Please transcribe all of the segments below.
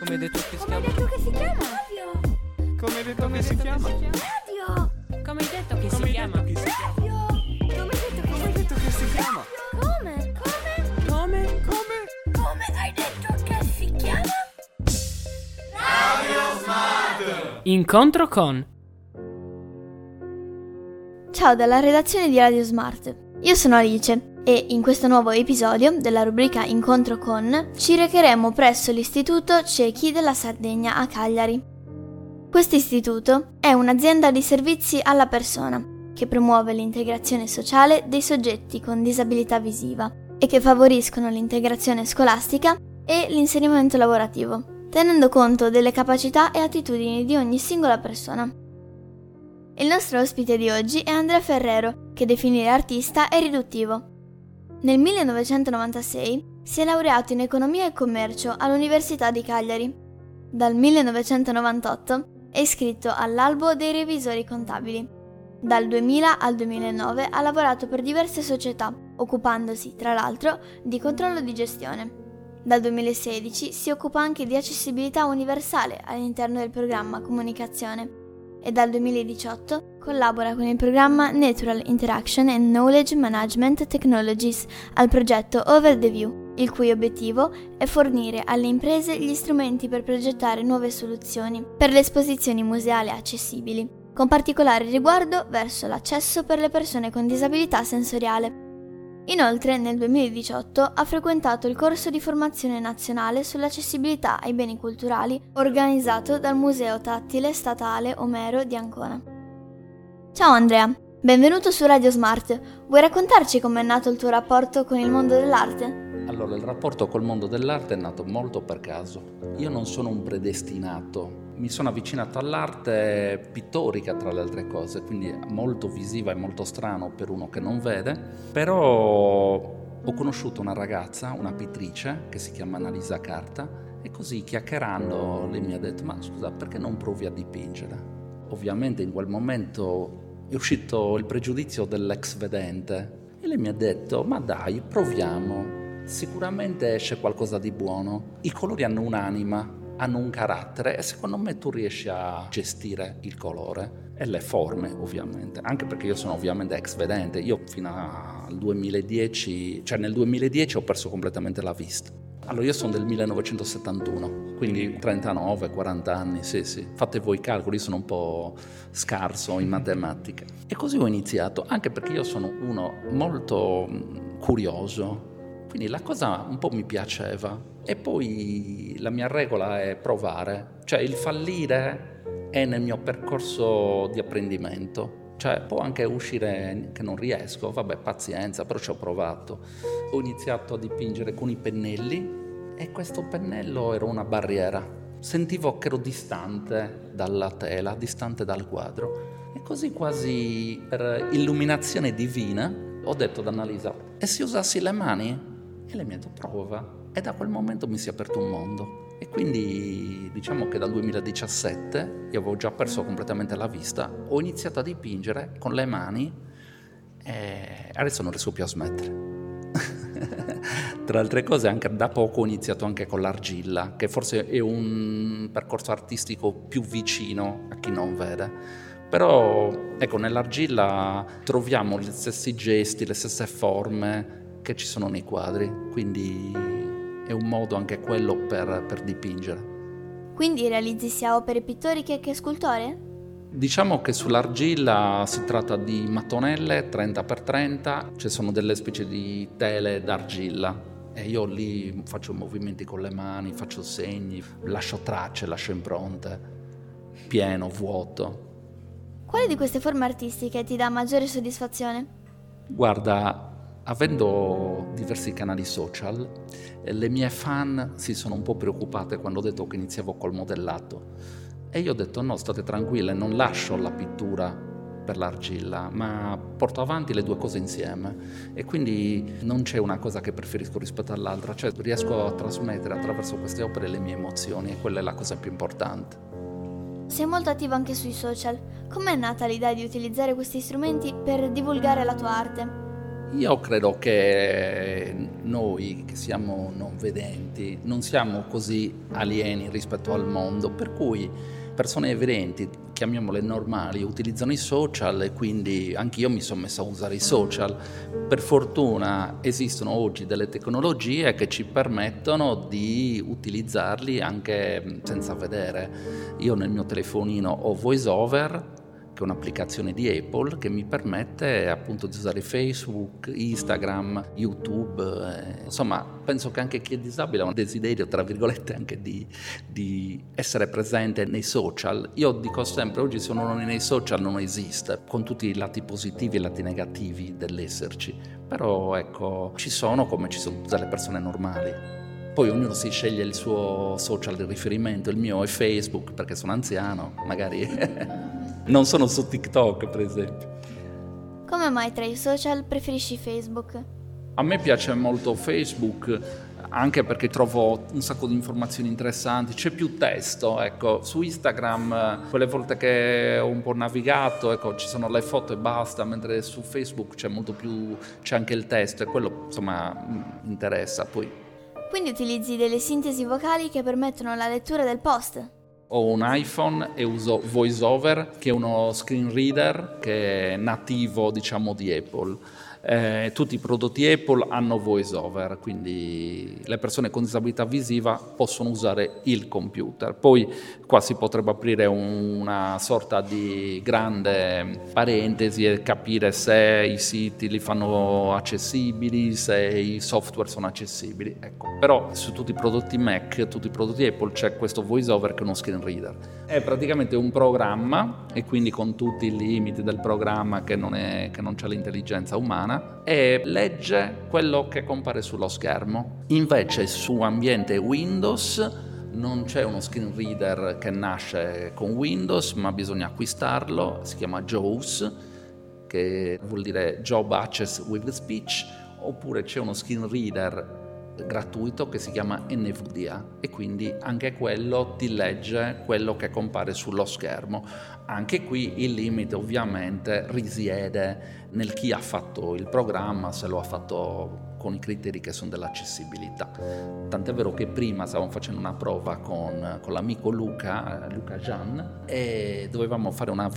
Come hai detto che si Come hai chiama? detto che si chiama? Radio. Come hai detto che si chiama? Radio. Come hai detto che si Come hai chiama? detto che si chiama? Radio. Come hai detto Come hai detto che si chiama? Come? Come hai detto che si chiama? Incontro con. Ciao dalla redazione di Radio Smart. Io sono Alice e in questo nuovo episodio della rubrica Incontro con ci recheremo presso l'Istituto Ciechi della Sardegna a Cagliari. Questo istituto è un'azienda di servizi alla persona che promuove l'integrazione sociale dei soggetti con disabilità visiva e che favoriscono l'integrazione scolastica e l'inserimento lavorativo, tenendo conto delle capacità e attitudini di ogni singola persona. Il nostro ospite di oggi è Andrea Ferrero, che definire artista è riduttivo. Nel 1996 si è laureato in Economia e Commercio all'Università di Cagliari. Dal 1998 è iscritto all'Albo dei Revisori Contabili. Dal 2000 al 2009 ha lavorato per diverse società, occupandosi, tra l'altro, di controllo di gestione. Dal 2016 si occupa anche di accessibilità universale all'interno del programma Comunicazione e dal 2018 collabora con il programma Natural Interaction and Knowledge Management Technologies al progetto Over the View, il cui obiettivo è fornire alle imprese gli strumenti per progettare nuove soluzioni per le esposizioni museali accessibili, con particolare riguardo verso l'accesso per le persone con disabilità sensoriale. Inoltre, nel 2018 ha frequentato il corso di formazione nazionale sull'accessibilità ai beni culturali organizzato dal Museo Tattile Statale Omero di Ancona. Ciao Andrea, benvenuto su Radio Smart. Vuoi raccontarci com'è nato il tuo rapporto con il mondo dell'arte? Allora, il rapporto col mondo dell'arte è nato molto per caso. Io non sono un predestinato. Mi sono avvicinato all'arte pittorica, tra le altre cose, quindi molto visiva e molto strano per uno che non vede. Però ho conosciuto una ragazza, una pittrice, che si chiama Annalisa Carta, e così chiacchierando lei mi ha detto: ma scusa, perché non provi a dipingere? Ovviamente in quel momento è uscito il pregiudizio dell'ex vedente e lei mi ha detto: ma dai, proviamo. Sicuramente esce qualcosa di buono. I colori hanno un'anima, hanno un carattere e secondo me tu riesci a gestire il colore e le forme, ovviamente, anche perché io sono ovviamente ex vedente. Io fino al 2010, cioè nel 2010 ho perso completamente la vista. Allora io sono del 1971, quindi 39-40 anni, sì. Fate voi i calcoli, sono un po' scarso in matematica. E così ho iniziato, anche perché io sono uno molto curioso, quindi la cosa un po' mi piaceva. E poi la mia regola è provare, cioè il fallire è nel mio percorso di apprendimento. Cioè può anche uscire che non riesco, vabbè, pazienza, però ci ho provato. Ho iniziato a dipingere con i pennelli e questo pennello era una barriera. Sentivo che ero distante dalla tela, distante dal quadro. E così quasi per illuminazione divina ho detto ad Annalisa: e se usassi le mani? E lei mi ha detto: prova. E da quel momento mi si è aperto un mondo. E quindi diciamo che dal 2017 io avevo già perso completamente la vista, ho iniziato a dipingere con le mani e adesso non riesco più a smettere. Tra altre cose, anche da poco ho iniziato anche con l'argilla, che forse è un percorso artistico più vicino a chi non vede. Però ecco, nell'argilla troviamo gli stessi gesti, le stesse forme che ci sono nei quadri, quindi è un modo anche quello per dipingere. Quindi realizzi sia opere pittoriche che scultoree? Diciamo che sull'argilla si tratta di mattonelle 30x30, ci sono delle specie di tele d'argilla e io lì faccio movimenti con le mani, faccio segni, lascio tracce, lascio impronte, pieno, vuoto. Quale di queste forme artistiche ti dà maggiore soddisfazione? Guarda, avendo diversi canali social, le mie fan si sono un po' preoccupate quando ho detto che iniziavo col modellato. E io ho detto: no, state tranquille, non lascio la pittura per l'argilla, ma porto avanti le due cose insieme. E quindi non c'è una cosa che preferisco rispetto all'altra, cioè riesco a trasmettere attraverso queste opere le mie emozioni e quella è la cosa più importante. Sei molto attivo anche sui social. Com'è nata l'idea di utilizzare questi strumenti per divulgare la tua arte? Io credo che noi che siamo non vedenti non siamo così alieni rispetto al mondo, per cui persone vedenti, chiamiamole normali, utilizzano i social e quindi anch'io mi sono messo a usare i social. Per fortuna esistono oggi delle tecnologie che ci permettono di utilizzarli anche senza vedere. Io nel mio telefonino ho VoiceOver, che è un'applicazione di Apple che mi permette appunto di usare Facebook, Instagram, YouTube. Insomma, penso che anche chi è disabile ha un desiderio, tra virgolette, anche di essere presente nei social. Io dico sempre, oggi se uno non è nei social non esiste, con tutti i lati positivi e i lati negativi dell'esserci. Però ecco, ci sono come ci sono tutte le persone normali. Poi ognuno si sceglie il suo social di riferimento, il mio è Facebook perché sono anziano, magari non sono su TikTok per esempio. Come mai tra i social preferisci Facebook? A me piace molto Facebook, anche perché trovo un sacco di informazioni interessanti, c'è più testo, ecco, su Instagram quelle volte che ho un po' navigato, ecco, ci sono le foto e basta, mentre su Facebook c'è anche il testo e quello insomma interessa poi. Quindi utilizzi delle sintesi vocali che permettono la lettura del post? Ho un iPhone e uso VoiceOver, che è uno screen reader che è nativo, diciamo, di Apple. Tutti i prodotti Apple hanno VoiceOver, quindi le persone con disabilità visiva possono usare il computer. Poi qua si potrebbe aprire una sorta di grande parentesi e capire se i siti li fanno accessibili, se i software sono accessibili. Ecco. Però su tutti i prodotti Mac, tutti i prodotti Apple c'è questo VoiceOver che è uno screen reader. È praticamente un programma, e quindi con tutti i limiti del programma che non c'è l'intelligenza umana, e legge quello che compare sullo schermo. Invece su ambiente Windows non c'è uno screen reader che nasce con Windows, ma bisogna acquistarlo, si chiama JAWS, che vuol dire Job Access with Speech, oppure c'è uno screen reader gratuito che si chiama NVDA e quindi anche quello ti legge quello che compare sullo schermo. Anche qui il limite ovviamente risiede nel chi ha fatto il programma, se lo ha fatto con i criteri che sono dell'accessibilità. Tant'è vero che prima stavamo facendo una prova con l'amico Luca Gian, e dovevamo fare una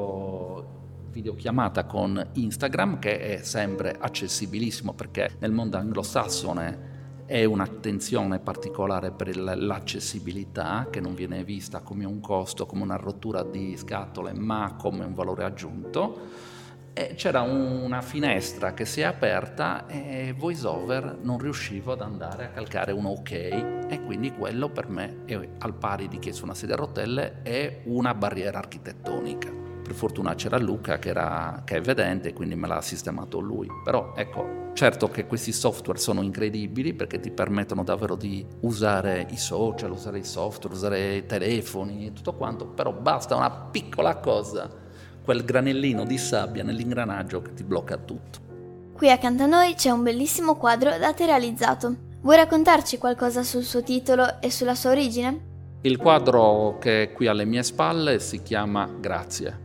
videochiamata con Instagram, che è sempre accessibilissimo perché nel mondo anglosassone è un'attenzione particolare per l'accessibilità, che non viene vista come un costo, come una rottura di scatole, ma come un valore aggiunto. E c'era una finestra che si è aperta e VoiceOver non riuscivo ad andare a calcare un ok, e quindi quello per me è, al pari di chi è su una sedia a rotelle, è una barriera architettonica. Per fortuna c'era Luca che è vedente, quindi me l'ha sistemato lui. Però ecco, certo che questi software sono incredibili perché ti permettono davvero di usare i social, usare i software, usare i telefoni e tutto quanto, però basta una piccola cosa, quel granellino di sabbia nell'ingranaggio che ti blocca tutto. Qui accanto a noi c'è un bellissimo quadro da te realizzato. Vuoi raccontarci qualcosa sul suo titolo e sulla sua origine? Il quadro che è qui alle mie spalle si chiama Grazie.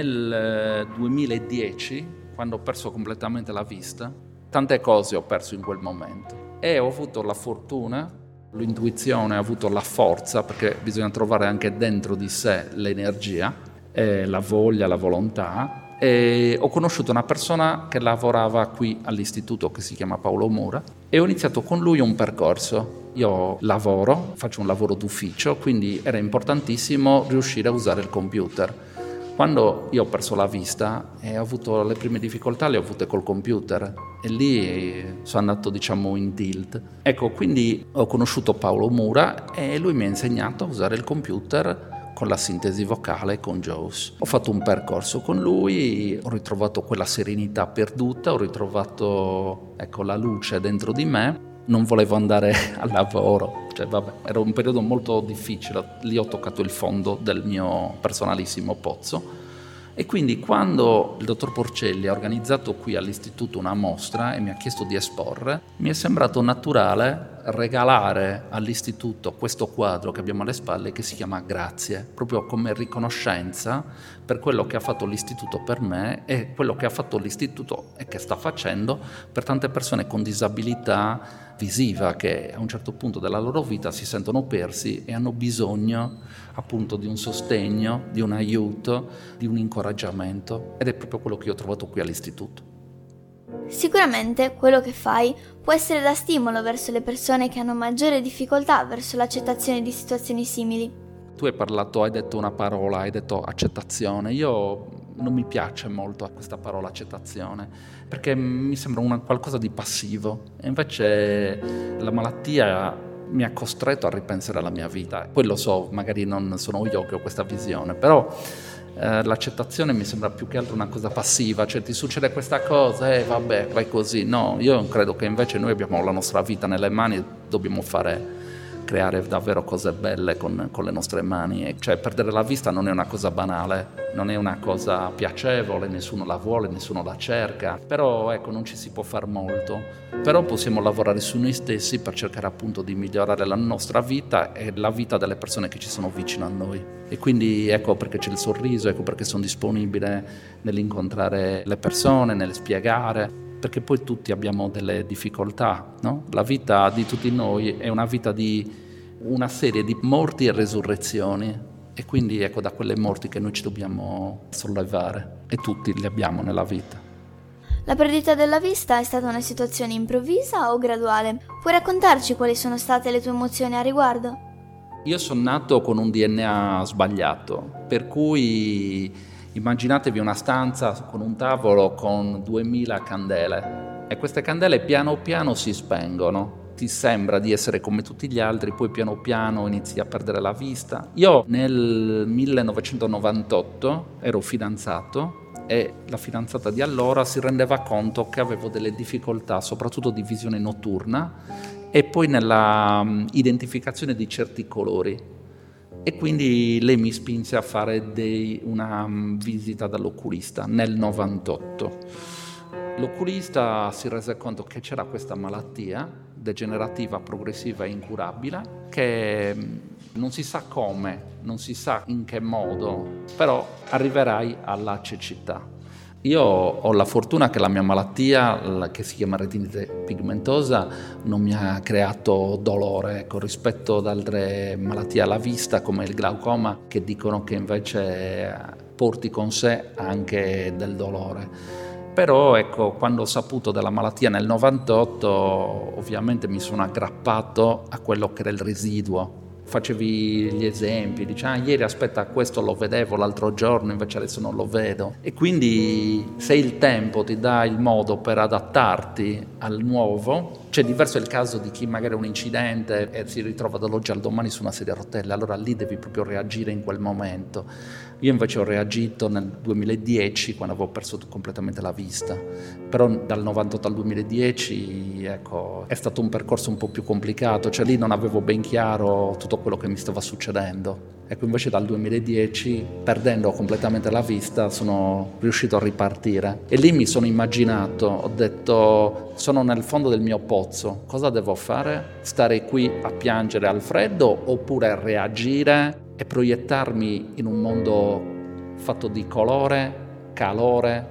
Nel 2010, quando ho perso completamente la vista, tante cose ho perso in quel momento e ho avuto la fortuna, l'intuizione, ho avuto la forza, perché bisogna trovare anche dentro di sé l'energia, la voglia, la volontà, e ho conosciuto una persona che lavorava qui all'istituto che si chiama Paolo Mura e ho iniziato con lui un percorso. Io lavoro, faccio un lavoro d'ufficio, quindi era importantissimo riuscire a usare il computer. Quando io ho perso la vista e ho avuto le prime difficoltà, le ho avute col computer e lì sono andato, diciamo, in tilt. Ecco, quindi ho conosciuto Paolo Mura e lui mi ha insegnato a usare il computer con la sintesi vocale, con JAWS. Ho fatto un percorso con lui, ho ritrovato quella serenità perduta, ho ritrovato, ecco, la luce dentro di me. Non volevo andare al lavoro, era un periodo molto difficile, lì ho toccato il fondo del mio personalissimo pozzo. E quindi quando il dottor Porcelli ha organizzato qui all'istituto una mostra e mi ha chiesto di esporre, mi è sembrato naturale regalare all'istituto questo quadro che abbiamo alle spalle che si chiama Grazie, proprio come riconoscenza per quello che ha fatto l'istituto per me e quello che ha fatto l'istituto e che sta facendo per tante persone con disabilità visiva che a un certo punto della loro vita si sentono persi e hanno bisogno appunto di un sostegno, di un aiuto, di un incoraggiamento, ed è proprio quello che io ho trovato qui all'istituto. Sicuramente quello che fai può essere da stimolo verso le persone che hanno maggiore difficoltà verso l'accettazione di situazioni simili. Tu hai detto una parola, hai detto accettazione. Io non mi piace molto questa parola accettazione, perché mi sembra qualcosa di passivo, e invece la malattia mi ha costretto a ripensare alla mia vita. Poi lo so, magari non sono io che ho questa visione, però l'accettazione mi sembra più che altro una cosa passiva, cioè ti succede questa cosa e vabbè, vai così. No, io credo che invece noi abbiamo la nostra vita nelle mani e dobbiamo creare davvero cose belle con le nostre mani. E cioè perdere la vista non è una cosa banale, non è una cosa piacevole, nessuno la vuole, nessuno la cerca, però ecco, non ci si può far molto, però possiamo lavorare su noi stessi per cercare appunto di migliorare la nostra vita e la vita delle persone che ci sono vicino a noi. E quindi ecco perché c'è il sorriso, ecco perché sono disponibile nell'incontrare le persone, nel spiegare, perché poi tutti abbiamo delle difficoltà, no? La vita di tutti noi è una vita di una serie di morti e resurrezioni, e quindi ecco da quelle morti che noi ci dobbiamo sollevare, e tutti le abbiamo nella vita. La perdita della vista è stata una situazione improvvisa o graduale? Puoi raccontarci quali sono state le tue emozioni a riguardo? Io sono nato con un DNA sbagliato, per cui immaginatevi una stanza con un tavolo con 2000 candele, e queste candele piano piano si spengono. Ti sembra di essere come tutti gli altri, poi piano piano inizi a perdere la vista. Io nel 1998 ero fidanzato e la fidanzata di allora si rendeva conto che avevo delle difficoltà, soprattutto di visione notturna e poi nella identificazione di certi colori. E quindi lei mi spinse a fare una visita dall'oculista nel 98. L'oculista si rese conto che c'era questa malattia degenerativa, progressiva e incurabile, che non si sa come, non si sa in che modo, però arriverai alla cecità. Io ho la fortuna che la mia malattia, che si chiama retinite pigmentosa, non mi ha creato dolore, rispetto ad altre malattie alla vista come il glaucoma, che dicono che invece porti con sé anche del dolore. Però ecco, quando ho saputo della malattia nel 98, ovviamente mi sono aggrappato a quello che era il residuo. Facevi gli esempi, dici ieri aspetta questo lo vedevo l'altro giorno, invece adesso non lo vedo. E quindi se il tempo ti dà il modo per adattarti al nuovo, c'è diverso il caso di chi magari ha un incidente e si ritrova dall'oggi al domani su una sedia a rotelle, allora lì devi proprio reagire in quel momento. Io invece ho reagito nel 2010 quando avevo perso completamente la vista, però dal 98 al 2010 ecco, è stato un percorso un po' più complicato, cioè lì non avevo ben chiaro tutto quello che mi stava succedendo. Ecco, invece dal 2010, perdendo completamente la vista, sono riuscito a ripartire. E lì mi sono immaginato, ho detto, sono nel fondo del mio pozzo, cosa devo fare? Stare qui a piangere al freddo oppure reagire e proiettarmi in un mondo fatto di colore, calore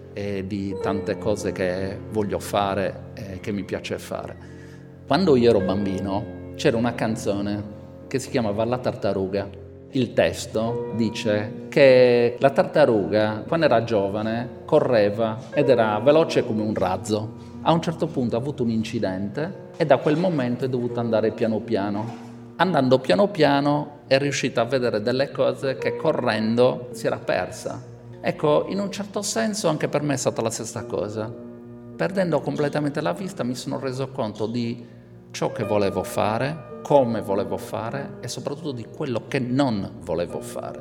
e di tante cose che voglio fare e che mi piace fare. Quando io ero bambino c'era una canzone che si chiamava La tartaruga. Il testo dice che la tartaruga, quando era giovane, correva ed era veloce come un razzo. A un certo punto ha avuto un incidente e da quel momento è dovuta andare piano piano. Andando piano piano è riuscita a vedere delle cose che correndo si era persa. Ecco, in un certo senso anche per me è stata la stessa cosa. Perdendo completamente la vista mi sono reso conto di ciò che volevo fare, come volevo fare e soprattutto di quello che non volevo fare.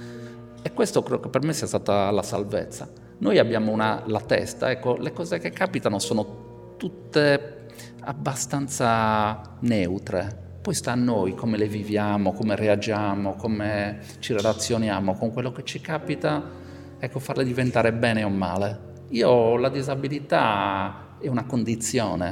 E questo credo che per me sia stata la salvezza. Noi abbiamo la testa, ecco, le cose che capitano sono tutte abbastanza neutre. Poi sta a noi come le viviamo, come reagiamo, come ci relazioniamo con quello che ci capita, ecco, farle diventare bene o male. La disabilità è una condizione,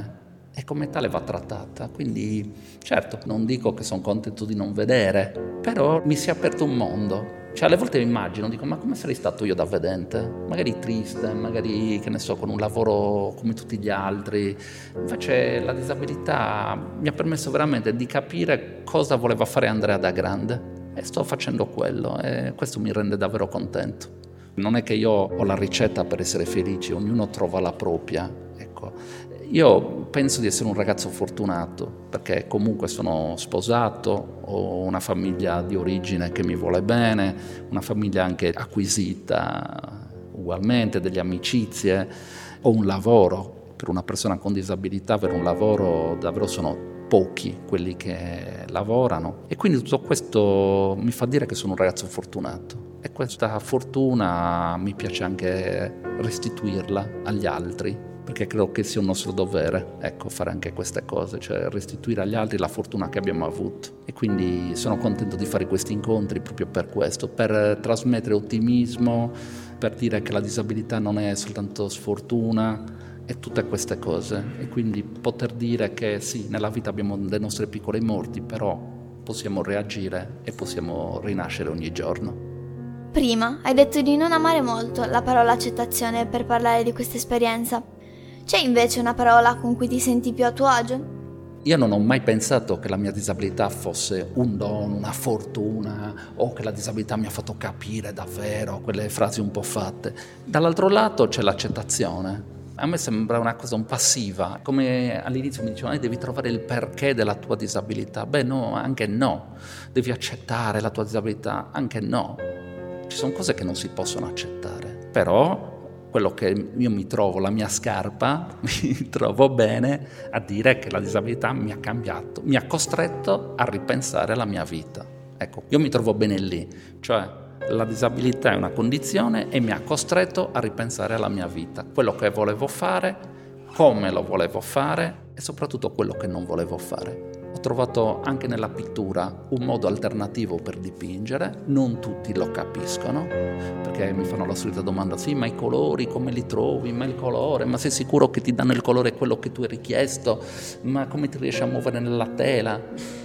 e come tale va trattata. Quindi certo, non dico che sono contento di non vedere, però mi si è aperto un mondo. Cioè alle volte mi immagino, dico, ma come sarei stato io da vedente? Magari triste, magari, che ne so, con un lavoro come tutti gli altri. Invece la disabilità mi ha permesso veramente di capire cosa voleva fare Andrea da grande, e sto facendo quello, e questo mi rende davvero contento. Non è che io ho la ricetta per essere felici, ognuno trova la propria, ecco. Io penso di essere un ragazzo fortunato, perché comunque sono sposato, ho una famiglia di origine che mi vuole bene, una famiglia anche acquisita ugualmente, delle amicizie, ho un lavoro. Per una persona con disabilità avere un lavoro davvero sono pochi quelli che lavorano, e quindi tutto questo mi fa dire che sono un ragazzo fortunato, e questa fortuna mi piace anche restituirla agli altri, perché credo che sia un nostro dovere, ecco, fare anche queste cose, cioè restituire agli altri la fortuna che abbiamo avuto. E quindi sono contento di fare questi incontri proprio per questo, per trasmettere ottimismo, per dire che la disabilità non è soltanto sfortuna e tutte queste cose, e quindi poter dire che sì, nella vita abbiamo le nostre piccole morti, però possiamo reagire e possiamo rinascere ogni giorno. Prima hai detto di non amare molto la parola accettazione per parlare di questa esperienza. C'è invece una parola con cui ti senti più a tuo agio? Io non ho mai pensato che la mia disabilità fosse un dono, una fortuna, o che la disabilità mi ha fatto capire davvero quelle frasi un po' fatte. Dall'altro lato c'è l'accettazione. A me sembra una cosa un passiva, come all'inizio mi dicevano devi trovare il perché della tua disabilità. Beh no, anche no. Devi accettare la tua disabilità, anche no. Ci sono cose che non si possono accettare, però quello che io mi trovo, la mia scarpa, mi trovo bene a dire che la disabilità mi ha cambiato, mi ha costretto a ripensare alla mia vita. Ecco, io mi trovo bene lì, cioè la disabilità è una condizione e mi ha costretto a ripensare alla mia vita, quello che volevo fare, come lo volevo fare e soprattutto quello che non volevo fare. Ho trovato anche nella pittura un modo alternativo per dipingere, non tutti lo capiscono, perché mi fanno la solita domanda, sì, ma i colori come li trovi, ma il colore, ma sei sicuro che ti danno il colore quello che tu hai richiesto, ma come ti riesci a muovere nella tela?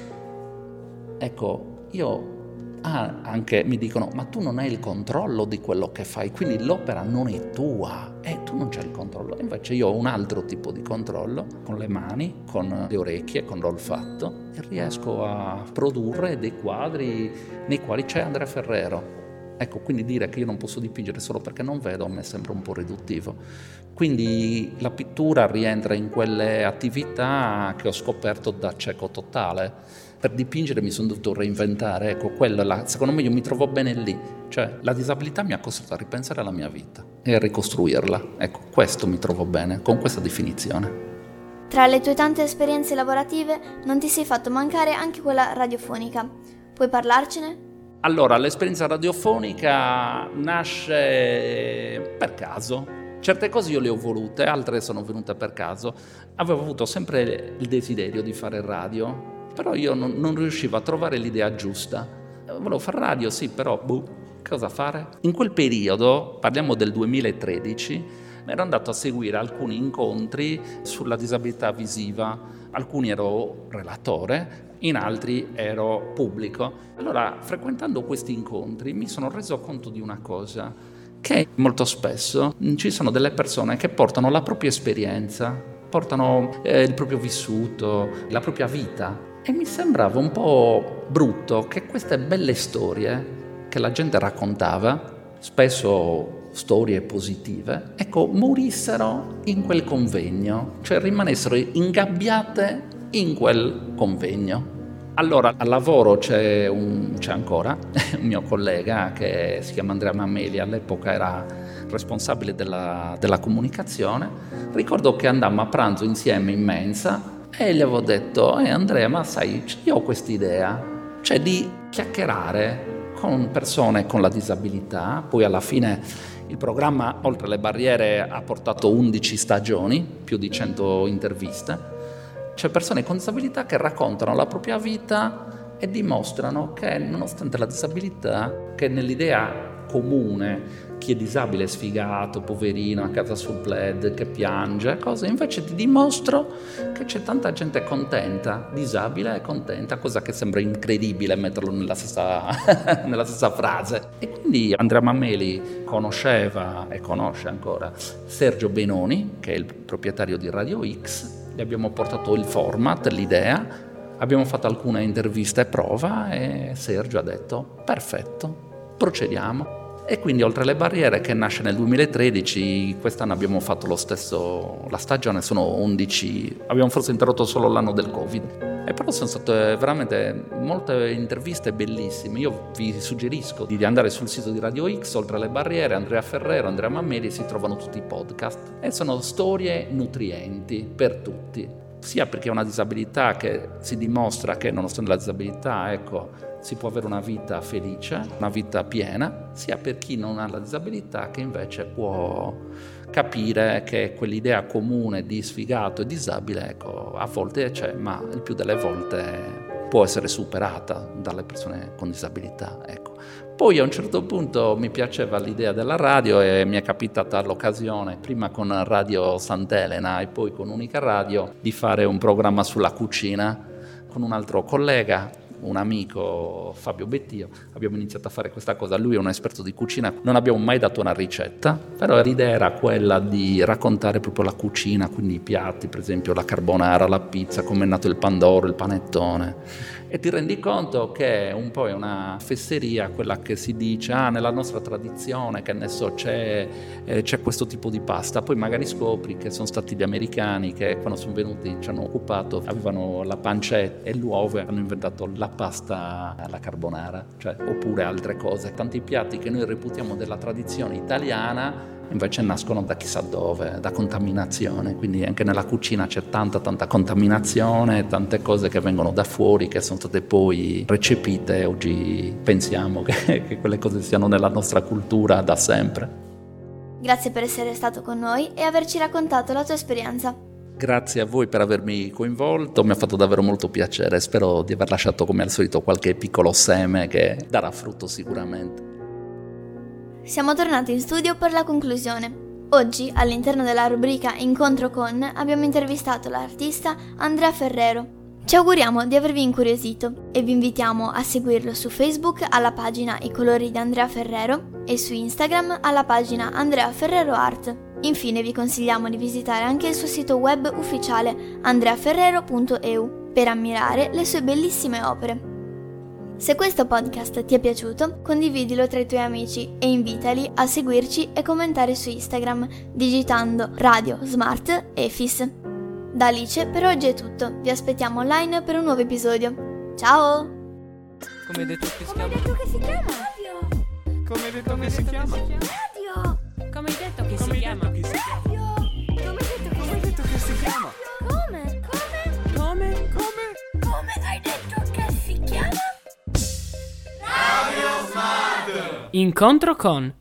Ecco, io anche mi dicono, ma tu non hai il controllo di quello che fai, quindi l'opera non è tua e tu non c'hai il controllo. Invece io ho un altro tipo di controllo, con le mani, con le orecchie, con l'olfatto, e riesco a produrre dei quadri nei quali c'è Andrea Ferrero. Ecco, quindi dire che io non posso dipingere solo perché non vedo a me sembra un po' riduttivo. Quindi la pittura rientra in quelle attività che ho scoperto da cieco totale. Per dipingere mi sono dovuto reinventare, ecco, secondo me io mi trovo bene lì, cioè la disabilità mi ha costretto a ripensare alla mia vita e a ricostruirla, ecco, questo mi trovo bene, con questa definizione. Tra le tue tante esperienze lavorative non ti sei fatto mancare anche quella radiofonica, puoi parlarcene? Allora, l'esperienza radiofonica nasce per caso. Certe cose io le ho volute, altre sono venute per caso. Avevo avuto sempre il desiderio di fare radio, però io non riuscivo a trovare l'idea giusta. Volevo fare radio, sì, però cosa fare? In quel periodo, parliamo del 2013, ero andato a seguire alcuni incontri sulla disabilità visiva. Alcuni ero relatore, in altri ero pubblico. Allora, frequentando questi incontri, mi sono reso conto di una cosa, che molto spesso ci sono delle persone che portano la propria esperienza, portano il proprio vissuto, la propria vita. E mi sembrava un po' brutto che queste belle storie che la gente raccontava, spesso storie positive, ecco, morissero in quel convegno, cioè rimanessero ingabbiate in quel convegno. Allora, al lavoro c'è ancora un mio collega che si chiama Andrea Mameli, all'epoca era responsabile della comunicazione. Ricordo che andammo a pranzo insieme in mensa e gli avevo detto, Andrea, ma sai, io ho quest'idea, cioè di chiacchierare con persone con la disabilità. Poi alla fine il programma, oltre alle barriere, ha portato 11 stagioni, più di 100 interviste. C'è persone con disabilità che raccontano la propria vita e dimostrano che nonostante la disabilità, che nell'idea comune chi è disabile è sfigato, poverino, a casa sul plaid, che piange, cose, invece ti dimostro che c'è tanta gente contenta, disabile e contenta, cosa che sembra incredibile metterlo nella stessa frase. E quindi Andrea Mameli conosceva e conosce ancora Sergio Benoni, che è il proprietario di Radio X, gli abbiamo portato il format, l'idea, abbiamo fatto alcune interviste e prova e Sergio ha detto perfetto, procediamo. E quindi Oltre le barriere, che nasce nel 2013, quest'anno abbiamo fatto lo stesso, la stagione sono 11, abbiamo forse interrotto solo l'anno del Covid. E però sono state veramente molte interviste bellissime. Io vi suggerisco di andare sul sito di Radio X, Oltre le barriere, Andrea Ferrero, Andrea Mameli, si trovano tutti i podcast. E sono storie nutrienti per tutti, sia perché è una disabilità che si dimostra che nonostante la disabilità, ecco, si può avere una vita felice, una vita piena, sia per chi non ha la disabilità che invece può capire che quell'idea comune di sfigato e disabile, ecco, a volte c'è, ma il più delle volte può essere superata dalle persone con disabilità, ecco. Poi a un certo punto mi piaceva l'idea della radio e mi è capitata l'occasione, prima con Radio Sant'Elena e poi con Unica Radio, di fare un programma sulla cucina con un altro collega, un amico, Fabio Bettio. Abbiamo iniziato a fare questa cosa, lui è un esperto di cucina, non abbiamo mai dato una ricetta, però l'idea era quella di raccontare proprio la cucina, quindi i piatti, per esempio la carbonara, la pizza, come è nato il pandoro, il panettone. E ti rendi conto che un po' è una fesseria quella che si dice, nella nostra tradizione, che ne so, c'è questo tipo di pasta, poi magari scopri che sono stati gli americani che quando sono venuti ci hanno occupato, avevano la pancetta e l'uovo e hanno inventato la pasta alla carbonara, cioè, oppure altre cose. Tanti piatti che noi reputiamo della tradizione italiana invece nascono da chissà dove, da contaminazione, quindi anche nella cucina c'è tanta contaminazione, tante cose che vengono da fuori che sono state poi recepite. Oggi pensiamo che quelle cose siano nella nostra cultura da sempre. Grazie per essere stato con noi e averci raccontato la tua esperienza. Grazie a voi per avermi coinvolto, mi ha fatto davvero molto piacere, spero di aver lasciato come al solito qualche piccolo seme che darà frutto sicuramente. Siamo tornati in studio per la conclusione. Oggi, all'interno della rubrica Incontro con, abbiamo intervistato l'artista Andrea Ferrero. Ci auguriamo di avervi incuriosito e vi invitiamo a seguirlo su Facebook alla pagina I colori di Andrea Ferrero e su Instagram alla pagina Andrea Ferrero Art. Infine vi consigliamo di visitare anche il suo sito web ufficiale andreaferrero.eu per ammirare le sue bellissime opere. Se questo podcast ti è piaciuto, condividilo tra i tuoi amici e invitali a seguirci e commentare su Instagram digitando Radio Smart Efis. Da Alice per oggi è tutto, vi aspettiamo online per un nuovo episodio. Ciao! Come hai detto che si Come hai chiama? detto che si chiama? Radio! Come hai detto che si chiama? Radio! Come hai detto che si chiama? Radio! Come hai detto che si chiama? Come? Come hai detto che si chiama? Incontro con